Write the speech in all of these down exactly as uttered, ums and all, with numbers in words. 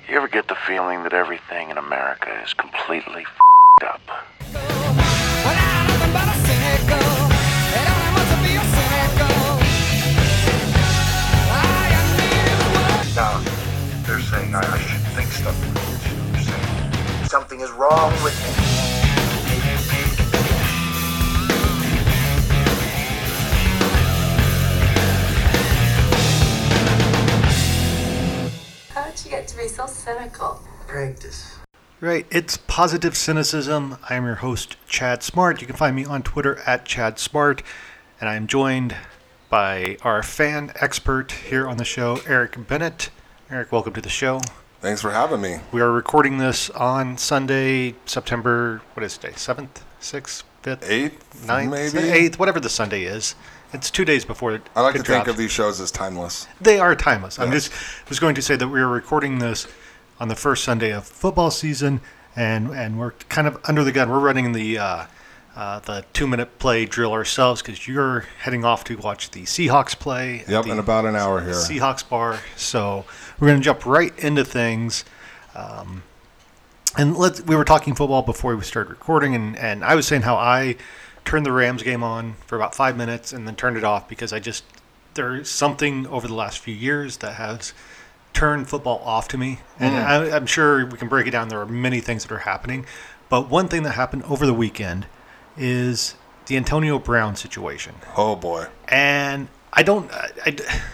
You ever get the feeling that everything in America is completely f***ed up? Now, they're saying I, I should think stuff. They're saying something is wrong with me. How did you get to be so cynical? Practice. Right, it's Positive Cynicism. I am your host, Chad Smart. You can find me on Twitter at Chad Smart, and I am joined by our fan expert here on the show, Eric Bennett. Eric, welcome to the show. Thanks for having me. We are recording this on Sunday, September, what is today, seventh, sixth, fifth, eighth, ninth, maybe? eighth, whatever the Sunday is. It's two days before it I like it to drops. think of these shows as timeless. They are timeless. I'm Yes. just was going to say that we are recording this on the first Sunday of football season, and, and we're kind of under the gun. We're running the uh, uh, the two-minute play drill ourselves because you're heading off to watch the Seahawks play. at Yep, the in about an hour here. Seahawks bar. So we're going to jump right into things. Um, and let's, we were talking football before we started recording, and, and I was saying how I turned the Rams game on for about five minutes and then turned it off because I just there's something over the last few years that has turned football off to me. And Mm. I, I'm sure we can break it down. There are many things that are happening. But one thing that happened over the weekend is the Antonio Brown situation. Oh, boy. And I don't, I, I,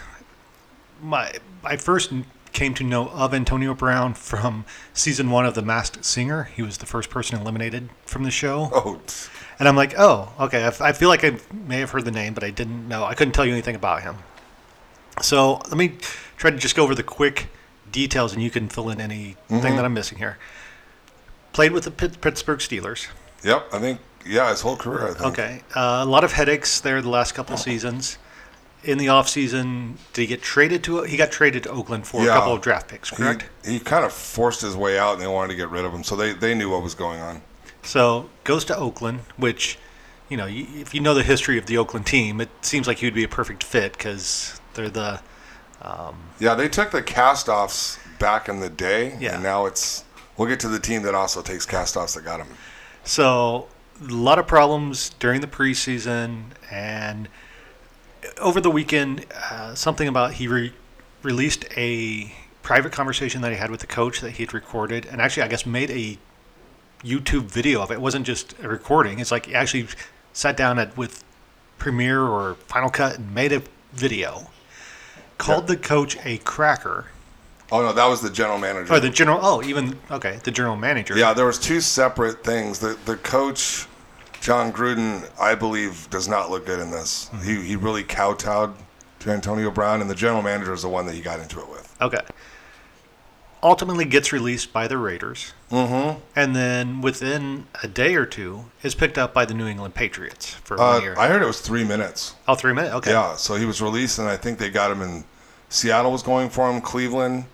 my, I first came to know of Antonio Brown from season one of The Masked Singer. He was the first person eliminated from the show. Oh, t- And I'm like, oh, okay. I, I feel like I may have heard the name, but I didn't know. I couldn't tell you anything about him. So let me try to just go over the quick details, and you can fill in anything Mhm. that I'm missing here. Played with the Pitt- Pittsburgh Steelers. yep, I think, yeah, his whole career, I think. Okay. Uh, a lot of headaches there the last couple of seasons. In the offseason, did he get traded to He got traded to Oakland for Yeah. a couple of draft picks, correct? He, he kind of forced his way out, and they wanted to get rid of him, so they, they knew what was going on. So goes to Oakland, which, you know, y- if you know the history of the Oakland team, it seems like he would be a perfect fit because they're the um, Yeah, they took the cast-offs back in the day, Yeah. and now it's – we'll get to the team that also takes cast-offs that got him. So a lot of problems during the preseason, and over the weekend, uh, something about he re- released a private conversation that he had with the coach that he had recorded, and actually I guess made a YouTube video of it. It wasn't just a recording. It's like he actually sat down at with Premiere or Final Cut and made a video. Called Yep. the coach a cracker. Oh, no, that was the general manager. Or the general, oh, even, okay, the general manager. Yeah, there was two separate things. The the coach, John Gruden, I believe, does not look good in this. Mm-hmm. He he really kowtowed to Antonio Brown, and the general manager is the one that he got into it with. Okay. Ultimately gets released by the Raiders. Mm-hmm. And then within a day or two is picked up by the New England Patriots for Uh, one year. I heard it was three minutes. Oh, three minutes? Okay. Yeah, so he was released, and I think they got him in Seattle was going for him, Cleveland,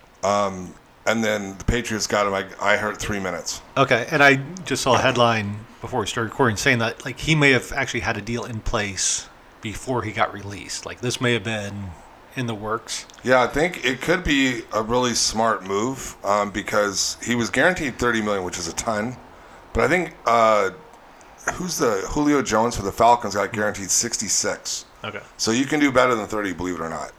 um, and then the Patriots got him. I, I heard three minutes. Okay. And I just saw a headline before we started recording saying that like he may have actually had a deal in place before he got released. Like this may have been in the works. Yeah, I think it could be a really smart move um, because he was guaranteed thirty million dollars, which is a ton. But I think uh, who's the Julio Jones for the Falcons got guaranteed sixty-six. Okay. So you can do better than thirty, believe it or not.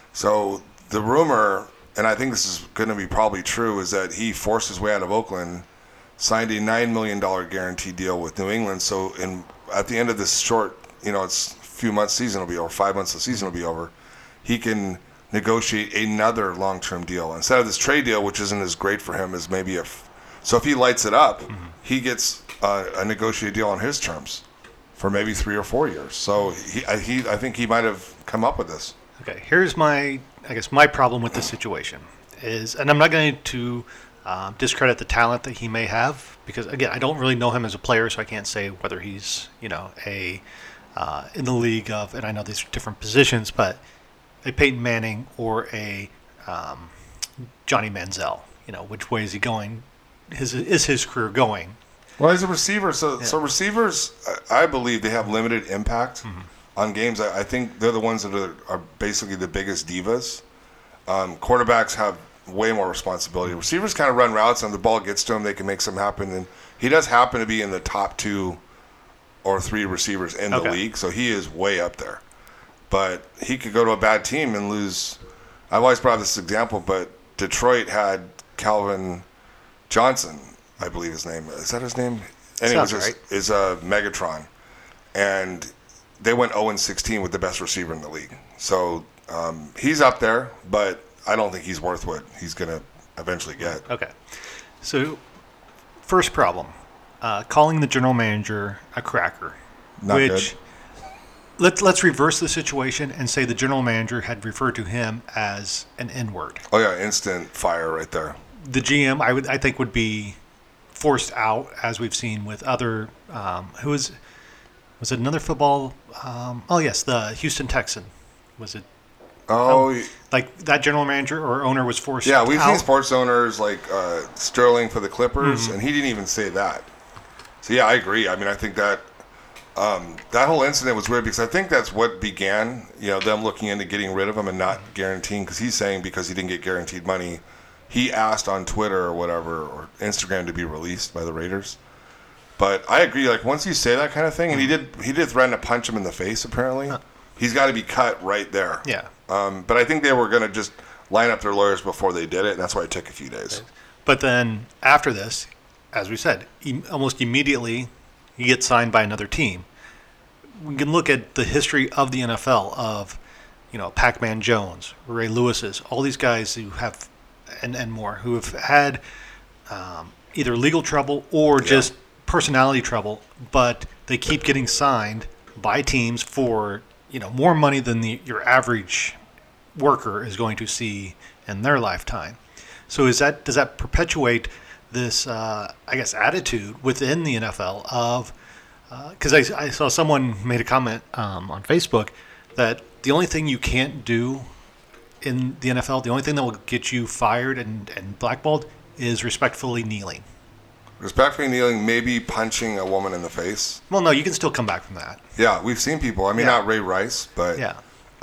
So the rumor, and I think this is going to be probably true, is that he forced his way out of Oakland, signed a nine million dollars guarantee deal with New England. So in at the end of this short, you know, it's a few months season will be over, five months the season will be over, he can negotiate another long-term deal. Instead of this trade deal, which isn't as great for him as maybe if, so if he lights it up, mm-hmm. he gets uh, a negotiated deal on his terms for maybe three or four years. So he, I, he, I think he might have come up with this. Okay, here's my, I guess, my problem with this situation is, and I'm not going to um, discredit the talent that he may have because, again, I don't really know him as a player, so I can't say whether he's, you know, a uh, in the league of, and I know these are different positions, but a Peyton Manning or a um, Johnny Manziel. You know, which way is he going? His is his career going? Well, he's a receiver, so Yeah. so receivers, I I believe they have limited impact Mhm. on games. I, I think they're the ones that are, are basically the biggest divas. Um, quarterbacks have way more responsibility. Receivers kind of run routes, and if the ball gets to him, they can make something happen. And he does happen to be in the top two or three receivers in the Okay. league, so he is way up there. But he could go to a bad team and lose. I've always brought this example, but Detroit had Calvin Johnson, I believe his name. Is that his name? Anyways, Sounds is, right. is uh, Megatron. And they went oh and sixteen with the best receiver in the league. So um, he's up there, but I don't think he's worth what he's going to eventually get. Okay. So, first problem, uh, calling the general manager a cracker. Not which, good. Let's, let's reverse the situation and say the general manager had referred to him as an N-word. Oh, yeah, instant fire right there. The G M, I would, I think, would be forced out, as we've seen with other. Um, who was was it another football? Um, oh yes, the Houston Texan. Was it Oh, like that general manager or owner was forced? yeah, we've out? seen sports owners like uh, Sterling for the Clippers, Mm-hmm. and he didn't even say that. So, yeah, I agree. I mean, I think that um, that whole incident was weird because I think that's what began, you know, them looking into getting rid of him and not guaranteeing, because he's saying because he didn't get guaranteed money, he asked on Twitter or whatever, or Instagram to be released by the Raiders. But I agree, like, once you say that kind of thing, and he did he did threaten to punch him in the face, apparently, he's got to be cut right there. Yeah. Um, but I think they were going to just line up their lawyers before they did it, and that's why it took a few days. But then after this, as we said, e- almost immediately he gets signed by another team. We can look at the history of the N F L of, you know, Pac-Man Jones, Ray Lewis's, all these guys who have, and, and more, who have had um, either legal trouble or just personality trouble, but they keep getting signed by teams for, you know, more money than the, your average worker is going to see in their lifetime. So is that does that perpetuate this, uh, I guess, attitude within the N F L of, because uh, I, I saw someone made a comment um, on Facebook that the only thing you can't do in the N F L, the only thing that will get you fired and, and blackballed is respectfully kneeling. Respectfully kneeling, maybe punching a woman in the face. Well, no, you can still come back from that. Yeah, we've seen people. I mean, Yeah. not Ray Rice, but Yeah.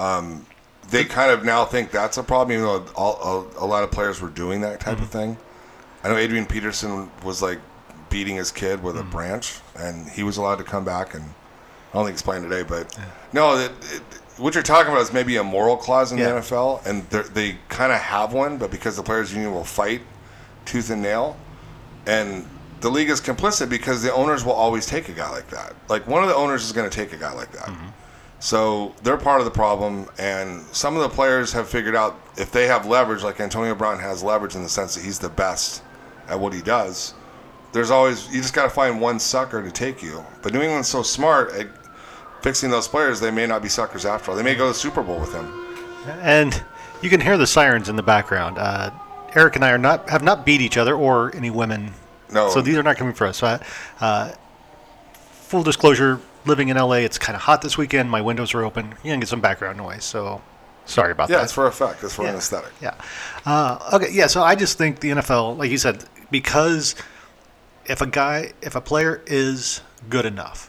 they kind of now think that's a problem, even though all, a, a lot of players were doing that type Mm-hmm. of thing. I know Adrian Peterson was like beating his kid with Mm-hmm. a branch, and he was allowed to come back. And I don't think it's playing today, but no, it, it, what you're talking about is maybe a moral clause in Yeah. the N F L, and they kind of have one, but because the players' union will fight tooth and nail, and the league is complicit because the owners will always take a guy like that. Like, one of the owners is going to take a guy like that. Mm-hmm. So they're part of the problem, and some of the players have figured out if they have leverage, like Antonio Brown has leverage in the sense that he's the best at what he does, there's always, you just got to find one sucker to take you. But New England's so smart at fixing those players, they may not be suckers after all. They may go to the Super Bowl with him. And you can hear the sirens in the background. Uh, Eric and I are not have not beat each other or any women. No. So these are not coming for us. So, I, uh, full disclosure, living in L A, it's kind of hot this weekend. My windows are open. You're going to get some background noise. So sorry about Yeah, that. it's for effect. It's for Yeah. an aesthetic. Yeah. Uh, okay. Yeah. So I just think the N F L, like you said, because if a guy, if a player is good enough,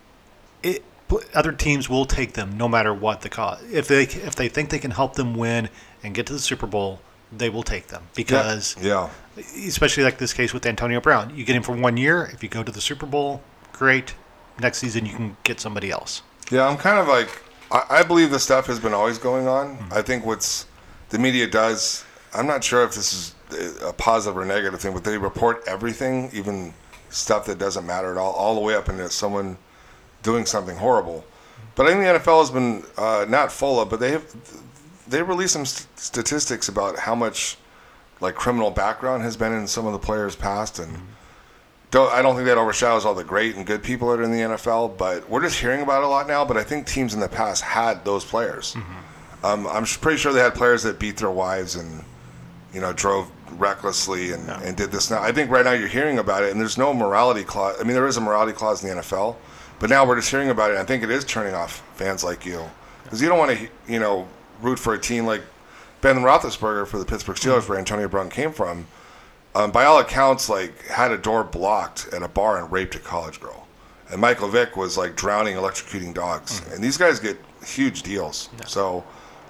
it other teams will take them no matter what the cost. If they if they think they can help them win and get to the Super Bowl, they will take them because, Yeah. especially like this case with Antonio Brown, you get him for one year. If you go to the Super Bowl, great. Next season you can get somebody else. Yeah, I'm kind of like, I, I believe this stuff has been always going on. I think what's the media does, I'm not sure if this is a positive or negative thing, but they report everything, even stuff that doesn't matter at all, all the way up into someone doing something horrible. But I think the N F L has been uh, not full of, but they have they released some st- statistics about how much like criminal background has been in some of the players' past, and don't, I don't think that overshadows all the great and good people that are in the N F L. But we're just hearing about it a lot now. But I think teams in the past had those players. Mm-hmm. Um, I'm pretty sure they had players that beat their wives and you know drove recklessly and, Yeah. and did this. Now I think right now you're hearing about it, and there's no morality clause. I mean, there is a morality clause in the N F L, but now we're just hearing about it. And I think it is turning off fans like you, because you don't want to you know root for a team like Ben Roethlisberger for the Pittsburgh Steelers, mm-hmm. where Antonio Brown came from. Um, by all accounts, like had a door blocked at a bar and raped a college girl, and Michael Vick was like drowning, electrocuting dogs. Mm-hmm. And these guys get huge deals. Yeah. So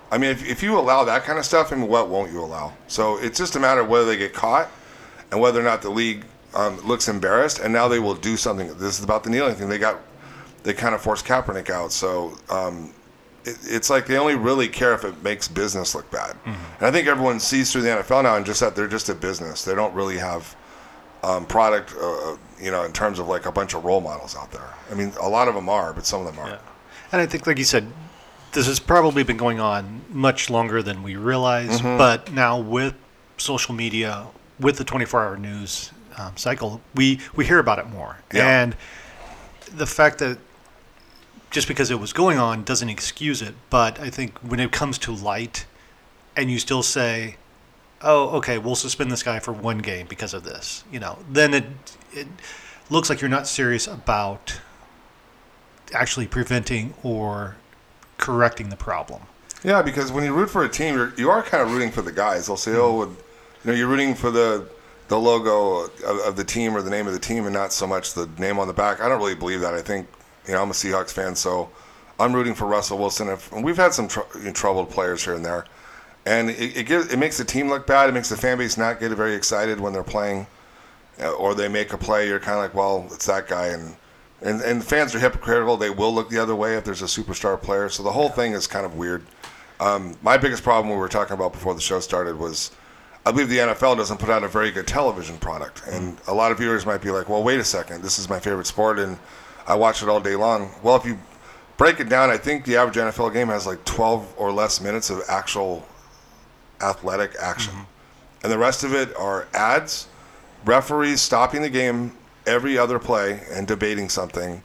I mean, if, if you allow that kind of stuff, I mean, what won't you allow? So it's just a matter of whether they get caught and whether or not the league um, looks embarrassed. And now they will do something. This is about the kneeling thing. They got, they kind of forced Kaepernick out. So um, it, it's like they only really care if it makes business look bad. Mm-hmm. And I think everyone sees through the N F L now and just that they're just a business. They don't really have um, product, uh, you know, in terms of like a bunch of role models out there. I mean, a lot of them are, but some of them aren't. Yeah. And I think, like you said, this has probably been going on much longer than we realize. Mm-hmm. But now with social media, with the twenty-four hour news um, cycle, we, we hear about it more. Yeah. And the fact that just because it was going on doesn't excuse it. But I think when it comes to light and you still say, oh, okay, we'll suspend this guy for one game because of this, you know, then it it looks like you're not serious about actually preventing or correcting the problem. Yeah, because when you root for a team, you're, you are kind of rooting for the guys. They'll say, oh, you know, you're rooting for the the logo of, of the team or the name of the team and not so much the name on the back. I don't really believe that. I think, you know, I'm a Seahawks fan, so I'm rooting for Russell Wilson. If, and we've had some tr- troubled players here and there. And it, it, gives, it makes the team look bad. It makes the fan base not get very excited when they're playing. Or they make a play, you're kind of like, well, it's that guy. And, and and fans are hypocritical. They will look the other way if there's a superstar player. So the whole thing is kind of weird. Um, my biggest problem we were talking about before the show started was I believe the N F L doesn't put out a very good television product. And a lot of viewers might be like, well, wait a second. This is my favorite sport, and I watch it all day long. Well, if you break it down, I think the average N F L game has like twelve or less minutes of actual athletic action. Mm-hmm. And the rest of it are ads, referees stopping the game every other play and debating something.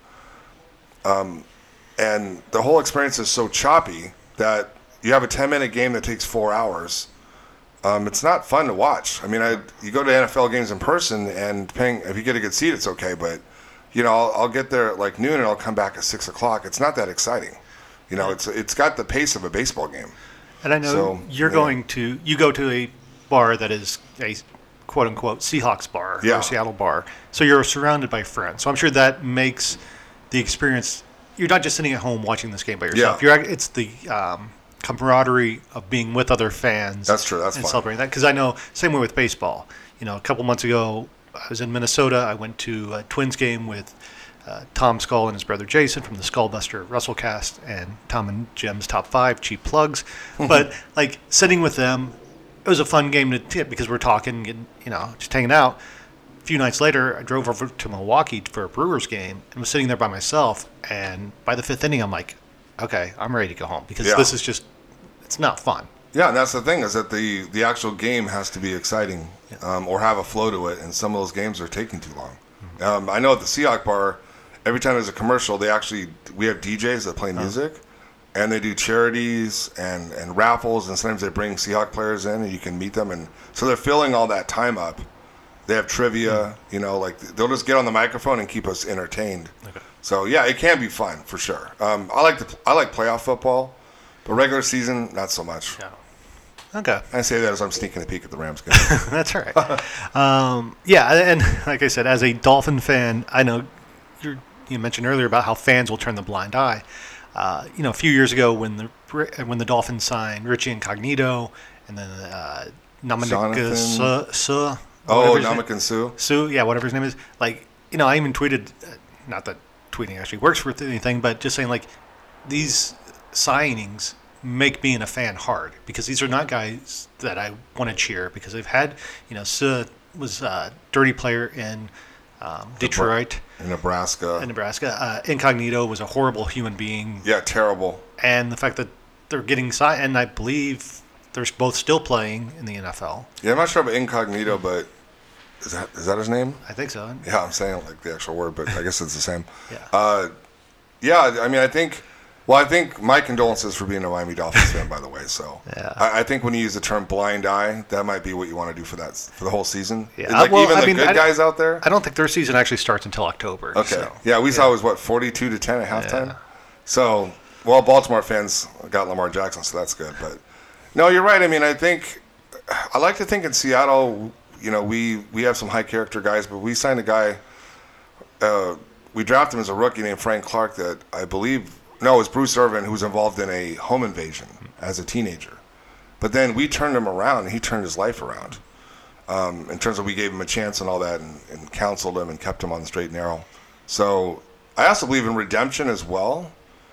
Um, and the whole experience is so choppy that you have a ten-minute game that takes four hours. Um, it's not fun to watch. I mean, I, you go to N F L games in person, and depending, if you get a good seat, it's okay. But, you know, I'll, I'll get there at like noon, and I'll come back at six o'clock. It's not that exciting. You know, it's it's got the pace of a baseball game. And I know So, you're yeah. going to, you go to a bar that is a quote-unquote Seahawks bar Yeah. or Seattle bar. So you're surrounded by friends. So I'm sure that makes the experience, you're not just sitting at home watching this game by yourself. Yeah. You're It's the um, camaraderie of being with other fans. That's true. That's and fun. celebrating that. Because I know, same way with baseball. You know, a couple months ago, I was in Minnesota. I went to a Twins game with uh, Tom Skull and his brother Jason from the Skullbuster Russellcast and Tom and Jim's Top Five, cheap plugs. But, like, sitting with them, it was a fun game to tip because we're talking and, you know, just hanging out. A few nights later, I drove over to Milwaukee for a Brewers game and was sitting there by myself. And by the fifth inning, I'm like, okay, I'm ready to go home because Yeah. this is just, it's not fun. Yeah, and that's the thing is that the, the actual game has to be exciting um, or have a flow to it, and some of those games are taking too long. Mm-hmm. Um, I know at the Seahawk bar, every time there's a commercial, they actually we have D Js that play music, and they do charities and, and raffles, and sometimes they bring Seahawk players in, and you can meet them, and so they're filling all that time up. They have trivia, mm-hmm. you know, like they'll just get on the microphone and keep us entertained. Okay. So yeah, it can be fun for sure. Um, I like the I like playoff football, but regular season not so much. Yeah. Okay. I say that as I'm sneaking a peek at the Rams game. That's all right. um, yeah, and like I said, as a Dolphin fan, I know you're, you mentioned earlier about how fans will turn the blind eye. Uh, you know, a few years ago when the when the Dolphins signed Richie Incognito and then uh, Namaka Su, Su, oh, Ndamukong Suh. Suh, yeah, whatever his name is. Like, you know, I even tweeted, uh, not that tweeting actually works for anything, but just saying like these signings make being a fan hard because these are not guys that I want to cheer because they've had, you know, Suh was a dirty player in um, Detroit. In Nebraska. In Nebraska. Uh, Incognito was a horrible human being. Yeah, terrible. And the fact that they're getting signed, and I believe they're both still playing in the N F L. Yeah, I'm not sure about Incognito, but is that is that his name? I think so. Yeah, I'm saying like the actual word, but I guess it's the same. Yeah. Uh, yeah, I mean, I think... Well, I think my condolences for being a Miami Dolphins fan, by the way. So, yeah. I, I think when you use the term "blind eye," that might be what you want to do for that for the whole season. Yeah, like well, even I the mean, good I, guys out there. I don't think their season actually starts until October. Okay, so, yeah, we yeah. saw it was what forty-two to ten at halftime. Yeah. So, well, Baltimore fans got Lamar Jackson, so that's good. But no, you're right. I mean, I think I like to think in Seattle, you know, we we have some high character guys, but we signed a guy. Uh, we drafted him as a rookie named Frank Clark that I believe No, it was Bruce Irvin who was involved in a home invasion as a teenager. But then we turned him around, and he turned his life around. Um, in terms of we gave him a chance and all that, and, and counseled him and kept him on the straight and narrow. So I also believe in redemption as well.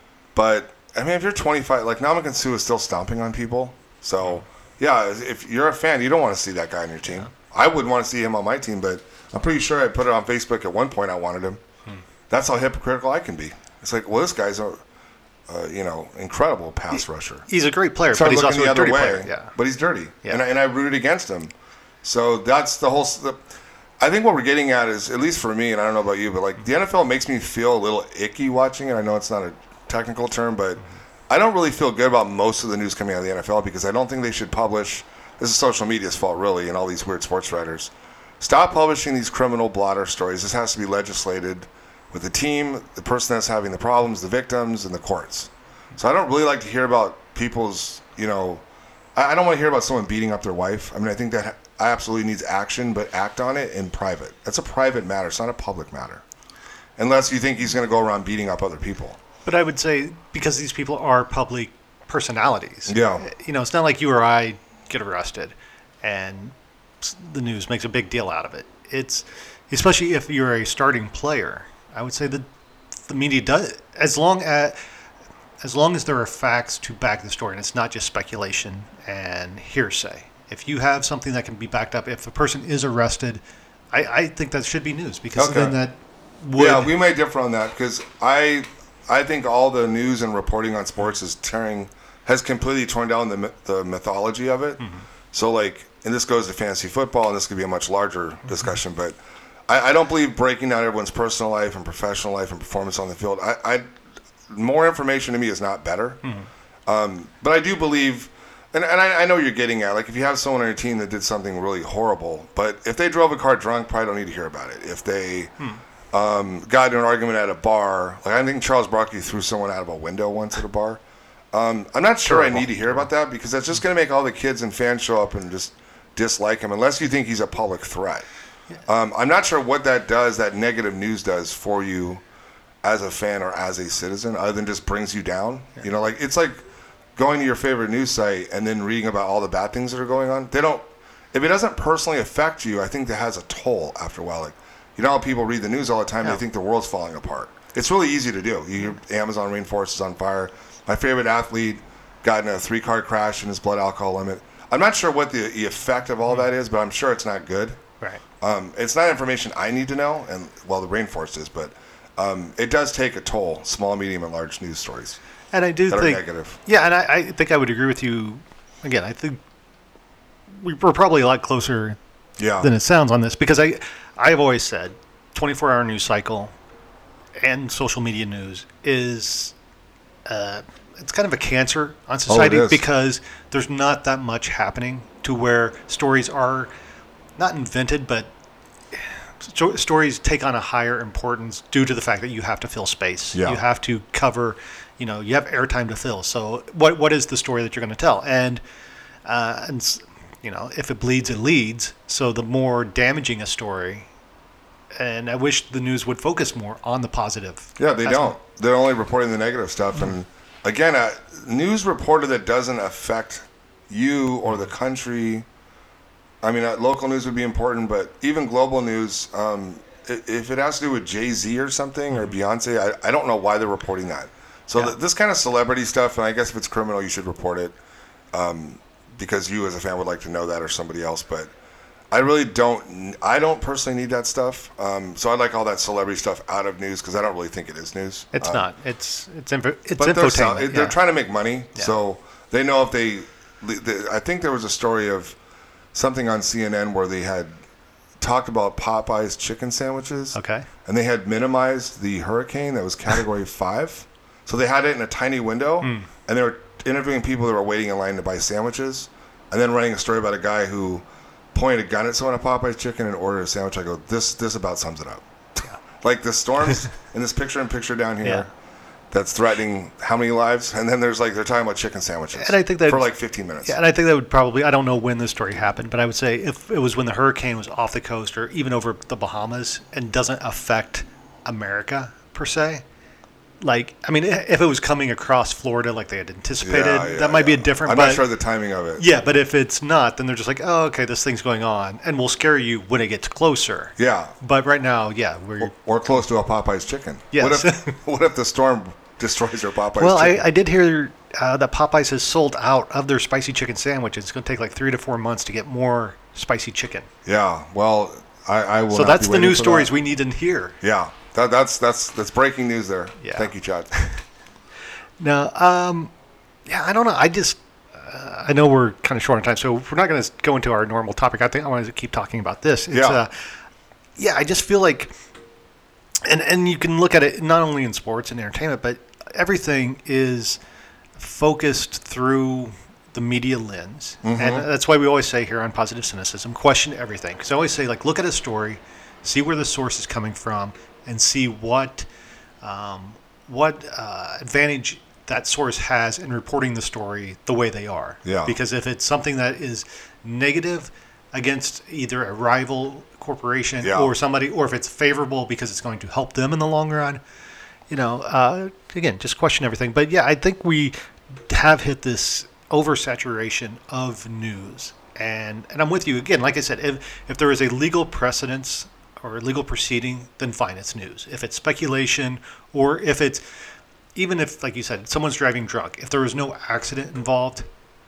But I mean, if you're twenty-five, like Ndamukong Suh is still stomping on people. So yeah, if you're a fan, you don't want to see that guy on your team. I wouldn't want to see him on my team, but I'm pretty sure I put it on Facebook at one point. I wanted him. Hmm. That's how hypocritical I can be. It's like, well, this guy's a, uh, you know, incredible pass rusher. He's a great player, Start but he's looking also the a other dirty way, player. Yeah. But he's dirty, Yeah. and I, and I rooted against him. So that's the whole. The, I think what we're getting at is, at least for me, and I don't know about you, but like the N F L makes me feel a little icky watching it. I know it's not a technical term, but I don't really feel good about most of the news coming out of the N F L because I don't think they should publish. This is social media's fault, really, and all these weird sports writers. Stop publishing these criminal blotter stories. This has to be legislated with the team, the person that's having the problems, the victims, and the courts. So I don't really like to hear about people's, you know, I, I don't want to hear about someone beating up their wife. I mean, I think that absolutely needs action, but act on it in private. That's a private matter. It's not a public matter. Unless you think he's going to go around beating up other people. But I would say because these people are public personalities. Yeah. You know, it's not like you or I get arrested and the news makes a big deal out of it. It's especially if you're a starting player. I would say that the media does, as long as as long as there are facts to back the story, and it's not just speculation and hearsay. If you have something that can be backed up, if a person is arrested, I, I think that should be news because Okay. then that would. Yeah, we might differ on that because I I think all the news and reporting on sports is tearing has completely torn down the myth- the mythology of it. Mm-hmm. So like, and this goes to fantasy football, and this could be a much larger mm-hmm. discussion, but I, I don't believe breaking down everyone's personal life and professional life and performance on the field. I, I more information to me is not better. Mm-hmm. Um, but I do believe, and, and I, I know you're getting at, like if you have someone on your team that did something really horrible, but if they drove a car drunk, probably don't need to hear about it. If they hmm. um, got into an argument at a bar, like I think Charles Barkley threw someone out of a window once at a bar. Um, I'm not sure Terrible. I need to hear about that because that's just going to make all the kids and fans show up and just dislike him unless you think he's a public threat. Yeah. Um, I'm not sure what that does, that negative news does for you as a fan or as a citizen, other than just brings you down. Yeah. You know, like it's like going to your favorite news site and then reading about all the bad things that are going on. They don't, if it doesn't personally affect you, I think that has a toll after a while. Like, you know how people read the news all the time, yeah. they think the world's falling apart. It's really easy to do. You hear Amazon rainforest is on fire. My favorite athlete got in a three-car crash and his blood alcohol limit. I'm not sure what the, the effect of all that is, but I'm sure it's not good. Right. Um, it's not information I need to know, and well, the rainforest is, but um, it does take a toll. Small, medium, and large news stories. And I do that think are negative. Yeah, and I, I think I would agree with you. Again, I think we- we're probably a lot closer yeah. than it sounds on this because I, I've always said, twenty-four hour news cycle and social media news is. Uh, it's kind of a cancer on society oh, because there's not that much happening to where stories are not invented, but sto- stories take on a higher importance due to the fact that you have to fill space. Yeah. You have to cover, you know, you have airtime to fill. So what what is the story that you're going to tell? And, uh, and, you know, if it bleeds, it leads. So the more damaging a story, and I wish the news would focus more on the positive. Yeah, they That's don't. what, They're only reporting the negative stuff. Mm-hmm. And again, a news reporter that doesn't affect you or the country. I mean, uh, local news would be important, but even global news, um, if it has to do with Jay-Z or something or Beyonce, I, I don't know why they're reporting that. So yeah. th- this kind of celebrity stuff, and I guess if it's criminal, you should report it um, because you as a fan would like to know that or somebody else. But I really don't. I don't personally need that stuff. Um, so I like all that celebrity stuff out of news because I don't really think it is news. It's um, not. It's it's info, it's but they're, sell- infotainment. they're yeah. trying to make money, Yeah. so they know if they, they. I think there was a story of something on C N N where they had talked about Popeye's chicken sandwiches. Okay. And they had minimized the hurricane that was Category Five, so they had it in a tiny window, Mm. and they were interviewing people that were waiting in line to buy sandwiches, and then running a story about a guy who pointed a gun at someone at Popeye's Chicken and ordered a sandwich. I go, this this about sums it up. Yeah. Like the storms in this picture and picture down here, Yeah. that's threatening how many lives? And then there's like they're talking about chicken sandwiches. And I think that for like fifteen minutes. Yeah, and I think that would probably, I don't know when this story happened, but I would say if it was when the hurricane was off the coast or even over the Bahamas and doesn't affect America per se, like, I mean, if it was coming across Florida like they had anticipated, Yeah, yeah, that might be a yeah. different. I'm but, not sure of the timing of it. Yeah, but if it's not, then they're just like, oh, okay, this thing's going on, and we'll scare you when it gets closer. Yeah. But right now, yeah, we're Or, or close to a Popeye's chicken. Yes. What if, what if the storm destroys your Popeye's well. I, chicken? I did hear uh, that Popeyes has sold out of their spicy chicken sandwiches. It's going to take like three to four months to get more spicy chicken. Yeah. Well, I, I will. So not that's be the waiting news for stories that. we need to hear. Yeah. That, that's that's that's breaking news there. Yeah. Thank you, Chad. Now, um, yeah, I don't know. I just, uh, I know we're kind of short on time, so we're not going to go into our normal topic. I think I want to keep talking about this. It's, Yeah. Uh, yeah, I just feel like, and and you can look at it not only in sports and entertainment, but everything is focused through the media lens. Mm-hmm. And that's why we always say here on Positive Cynicism, question everything. Because I always say, like, look at a story, see where the source is coming from, and see what um, what uh, advantage that source has in reporting the story the way they are. Yeah. Because if it's something that is negative against either a rival corporation Yeah. or somebody, or if it's favorable because it's going to help them in the long run, you know, uh, again, just question everything. But yeah, I think we have hit this oversaturation of news. And and I'm with you again. Like I said, if if there is a legal precedence or a legal proceeding, then fine, it's news. If it's speculation, or if it's, even if, like you said, someone's driving drunk, if there was no accident involved,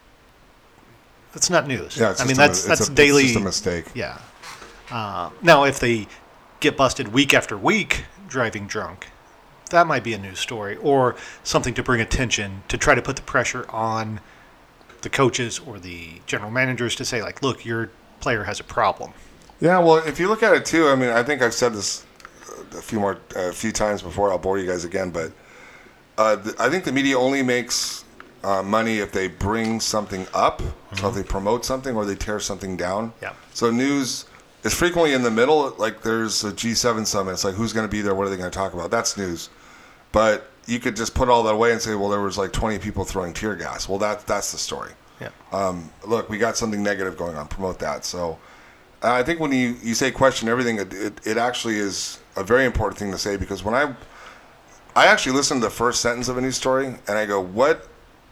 that's not news. Yeah. It's I just mean, a, that's it's that's a, daily. It's just a mistake. Yeah. Uh, now, if they get busted week after week driving drunk, that might be a news story or something to bring attention to try to put the pressure on the coaches or the general managers to say, like, look, your player has a problem. Yeah, well, if you look at it too, I mean, I think I've said this a few more, a few times before. I'll bore you guys again, but uh, th- I think the media only makes uh, money if they bring something up, mm-hmm. so if they promote something or they tear something down. Yeah. So news is frequently in the middle. Like there's a G seven summit. It's like, who's going to be there? What are they going to talk about? That's news. But you could just put all that away and say, well, there was like twenty people throwing tear gas. Well, that that's the story. Yeah. Um, look, we got something negative going on. Promote that. So. I think when you, you say question everything, it, it, it actually is a very important thing to say, because when I I actually listen to the first sentence of a news story and I go, what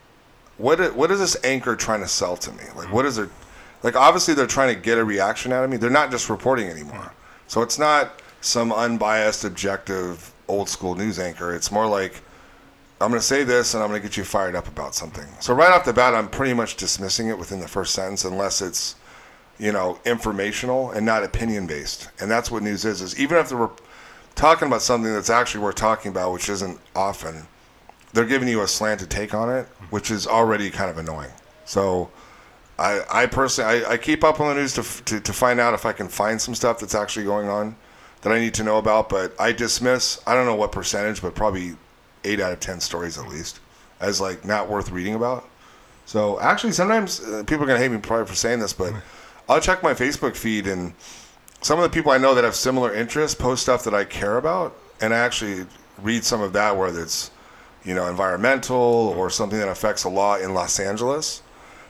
what what is this anchor trying to sell to me? Like, what is it? Like, obviously they're trying to get a reaction out of me. They're not just reporting anymore. So it's not some unbiased, objective, old school news anchor. It's more like, I'm going to say this and I'm going to get you fired up about something. So right off the bat, I'm pretty much dismissing it within the first sentence unless it's, you know, informational and not opinion based. And that's what news is, is even if they're talking about something that's actually worth talking about, which isn't often, they're giving you a slanted take on it, which is already kind of annoying. So I, I personally, I, I keep up on the news to, to to find out if I can find some stuff that's actually going on that I need to know about, but I dismiss, I don't know what percentage, but probably eight out of ten stories at least, as like not worth reading about. So actually sometimes uh, people are going to hate me probably for saying this, but I'll check my Facebook feed, and some of the people I know that have similar interests post stuff that I care about, and I actually read some of that, whether it's, you know, environmental or something that affects a law in Los Angeles.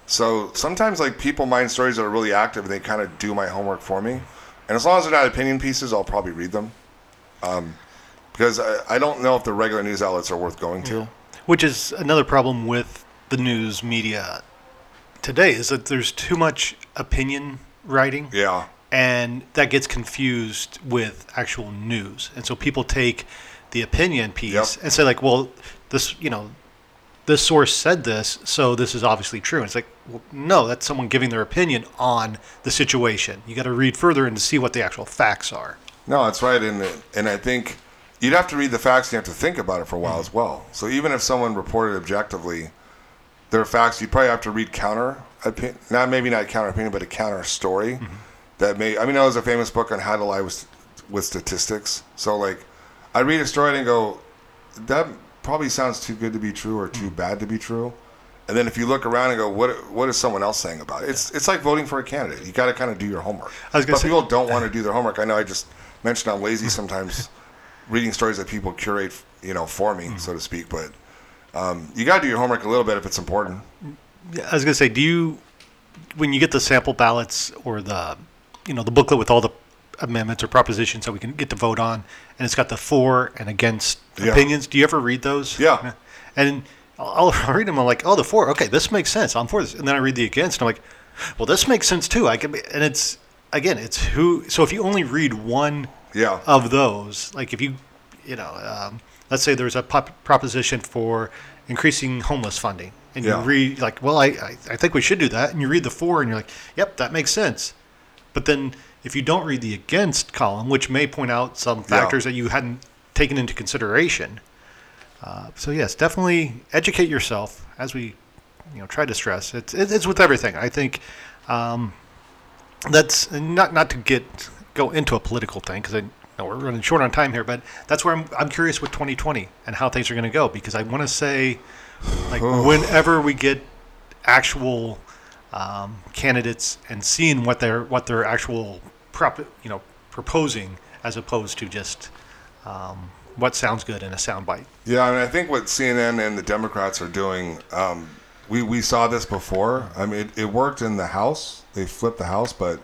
So sometimes, like, people mind stories that are really active, and they kind of do my homework for me. And as long as they're not opinion pieces, I'll probably read them. Um, because I, I don't know if the regular news outlets are worth going to. Yeah. Which is another problem with the news media today, is that there's too much opinion writing. Yeah. And that gets confused with actual news. And so people take the opinion piece Yep. and say, like, well, this, you know, this source said this, so this is obviously true. And it's like, well, no, that's someone giving their opinion on the situation. You got to read further and to see what the actual facts are. No, that's right. And and I think you'd have to read the facts and you have to think about it for a while as well. So even if someone reported objectively their facts, you'd probably have to read counter opinion, not maybe not counter opinion, but a counter story. Mm-hmm. That may, I mean, there was a famous book on how to lie with, with statistics. So, like, I read a story and go, that probably sounds too good to be true or too bad to be true. And then if you look around and go, what what is someone else saying about it? It's it's like voting for a candidate. You got to kind of do your homework. I was gonna but say, people don't want to do their homework. I know I just mentioned I'm lazy sometimes reading stories that people curate, you know, for me, mm-hmm. so to speak. But um, you got to do your homework a little bit if it's important. I was going to say, do you, when you get the sample ballots or the, you know, the booklet with all the amendments or propositions that we can get to vote on, and it's got the for and against Yeah. opinions. Do you ever read those? Yeah. And I'll, I'll read them. I'm like, oh, the for. Okay, this makes sense. I'm for this. And then I read the against, and I'm like, well, this makes sense too. I can. Be, and it's again, it's who. So if you only read one Yeah. of those, like if you, you know, um, let's say there's a pop- proposition for increasing homeless funding, and Yeah. you read like, well, I, I I think we should do that, and you read the for, and you're like, yep, that makes sense. But then if you don't read the against column, which may point out some factors that you hadn't taken into consideration. Uh, so yes, definitely educate yourself, as we, you know, try to stress. It's it's with everything. I think um, that's not not to get go into a political thing, because I know we're running short on time here, but that's where I'm I'm curious with twenty twenty and how things are going to go, because I want to say, like, whenever we get actual um, candidates and seeing what they're what their actual prop you know proposing, as opposed to just um, what sounds good in a soundbite. Yeah, I mean, I think what C N N and the Democrats are doing, um, we, we saw this before. I mean, it, it worked in the House. They flipped the House, but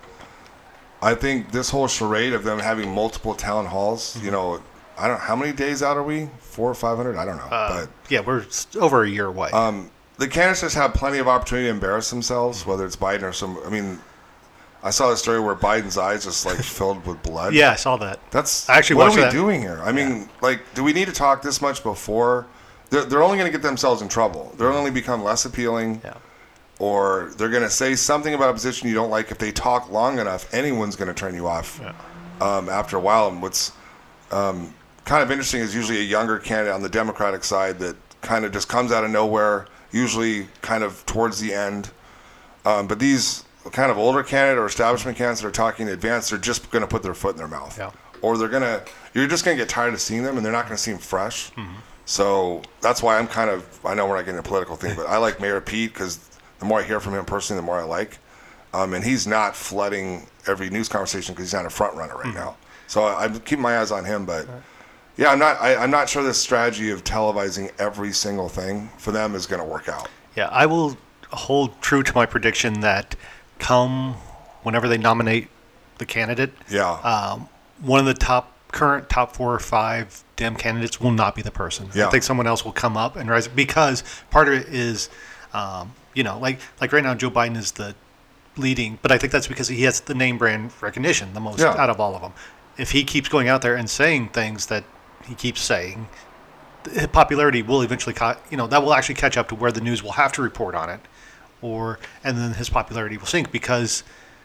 I think this whole charade of them having multiple town halls, you know, I don't how many days out are we? Four or five hundred? I don't know. Uh, but yeah, we're s- over a year away. um, the candidates just have plenty of opportunity to embarrass themselves, whether it's Biden or some. I mean, I saw a story where Biden's eyes just like filled with blood. yeah, I saw that. That's I actually what watched are we that. doing here? I mean, like, do we need to talk this much before? They're, they're only going to get themselves in trouble. They're only become less appealing, Yeah. or they're going to say something about a position you don't like. If they talk long enough, anyone's going to turn you off um, after a while. And what's um, kind of interesting is usually a younger candidate on the Democratic side that kind of just comes out of nowhere, usually kind of towards the end. Um, but these kind of older candidate or establishment candidates that are talking in advance, they're just going to put their foot in their mouth. Yeah. Or they're going to, you're just going to get tired of seeing them, and they're not going to seem fresh. Mm-hmm. So that's why I'm kind of, I know we're not getting a political thing, but I like Mayor Pete because the more I hear from him personally, the more I like. Um, and he's not flooding every news conversation because he's not a front runner right Mm-hmm. now. So I, I'm keeping my eyes on him, but yeah, I'm not, I, I'm not sure this strategy of televising every single thing for them is going to work out. Yeah, I will hold true to my prediction that come whenever they nominate the candidate, Yeah. um, one of the top current top four or five Dem candidates will not be the person. Yeah. I think someone else will come up and rise, because part of it is, um, you know, like like right now Joe Biden is the leading, but I think that's because he has the name brand recognition the most Yeah. out of all of them. If he keeps going out there and saying things that he keeps saying, his popularity will eventually, ca- you know, that will actually catch up to where the news will have to report on it, or and then his popularity will sink because,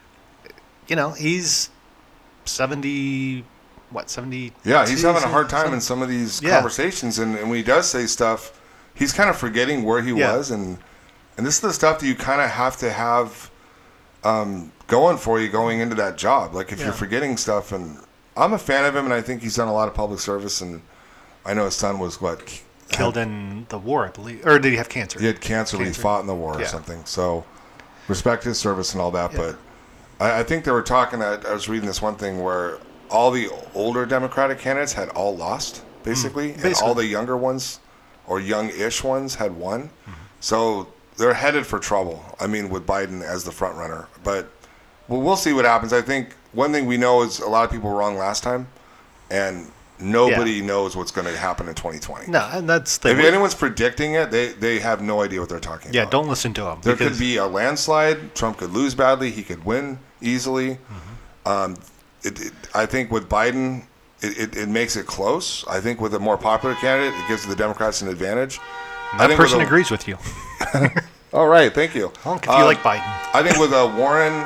you know, he's seventy, what seventy? Yeah, he's having a hard time some- in some of these Yeah. conversations, and, and when he does say stuff, he's kind of forgetting where he Yeah. was, and and this is the stuff that you kind of have to have um, going for you going into that job. Like if Yeah. you're forgetting stuff, and I'm a fan of him, and I think he's done a lot of public service, and I know his son was what k- Killed in the war, I believe, or did he have cancer? he had cancer, when he Cancer. fought in the war or Yeah. something. So respect his service and all that, Yeah. but I, I think they were talking. That I was reading this one thing where all the older Democratic candidates had all lost, basically, and Mm. basically. all the younger ones or young-ish ones had won. Mm-hmm. So they're headed for trouble. I mean, with Biden as the front runner, but well, we'll see what happens. I think one thing we know is a lot of people were wrong last time, and nobody Yeah. knows what's going to happen in twenty twenty. No, and that's the If anyone's predicting it, they, they have no idea what they're talking yeah. about. Don't listen to him. There because, could be a landslide. Trump could lose badly. He could win easily. Mm-hmm. Um, it, it, I think with Biden, it, it, it makes it close. I think with a more popular candidate, it gives the Democrats an advantage. I that think person with a, agrees with you. All right, thank you. Honk if you Um, like Biden. I think with a Warren,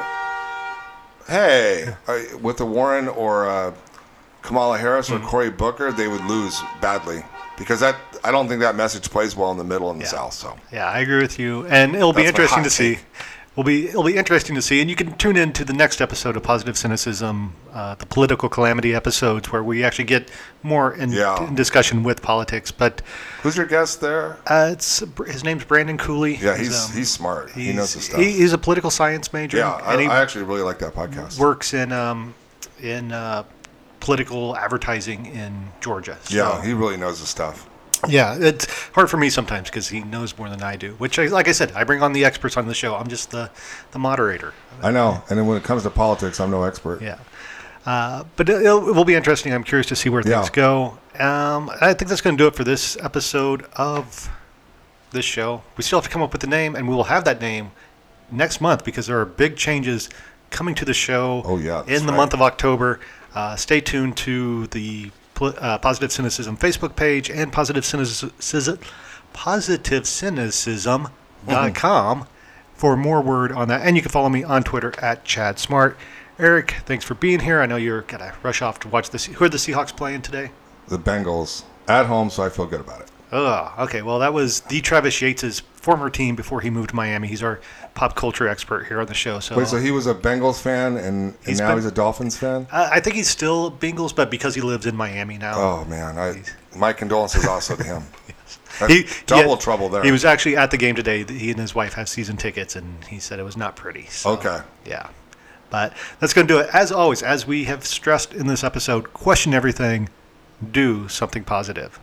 hey, uh, with a Warren or uh, Kamala Harris or Cory Booker, they would lose badly because that I don't think that message plays well in the middle and the Yeah. South. So Yeah, I agree with you, and it'll be That's my interesting hot to see. take. Will be it'll be interesting to see, and you can tune in to the next episode of Positive Cynicism, uh, the political calamity episodes, where we actually get more in, Yeah. in discussion with politics. But who's your guest there? uh, it's his name's Brandon Cooley. Yeah, he's um, he's smart. he he's- knows his stuff. he- he's a political science major. yeah, I, and he I actually really like that podcast. works in um, in uh, political advertising in Georgia. So, Yeah, he really knows his stuff. yeah, it's hard for me sometimes because he knows more than I do. Which, I, like I said, I bring on the experts on the show. I'm just the the moderator. I know. And then when it comes to politics, I'm no expert. Yeah. Uh, but it, it will be interesting. I'm curious to see where things Yeah. go. Um, I think that's going to do it for this episode of this show. We still have to come up with a name, and we will have that name next month because there are big changes coming to the show Oh, yeah, that's in the right. month of October. Uh, stay tuned to the pl- uh, Positive Cynicism Facebook page and Positive Cynicism, positive cynicism dot com Mm-hmm. for more word on that. And you can follow me on Twitter at Chad Smart. Eric, thanks for being here. I know you're going to rush off to watch this. Who are the Seahawks playing today? The Bengals at home, so I feel good about it. Oh, okay. Well, that was the Travis Yates' former team before he moved to Miami. He's our pop culture expert here on the show. So, Wait, so he was a Bengals fan, and, and He's now been- he's a Dolphins fan? uh, I think he's still Bengals, but because he lives in Miami now. Oh, man. I, my condolences also to him. That's He- double yeah, trouble there. He was actually at the game today. He and his wife have season tickets, and he said it was not pretty. So, Okay. Yeah. But that's going to do it. As always, as we have stressed in this episode, question everything, do something positive.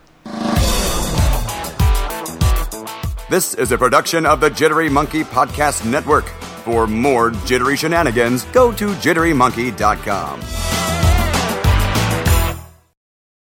This is a production of the Jittery Monkey Podcast Network. For more jittery shenanigans, go to jittery monkey dot com.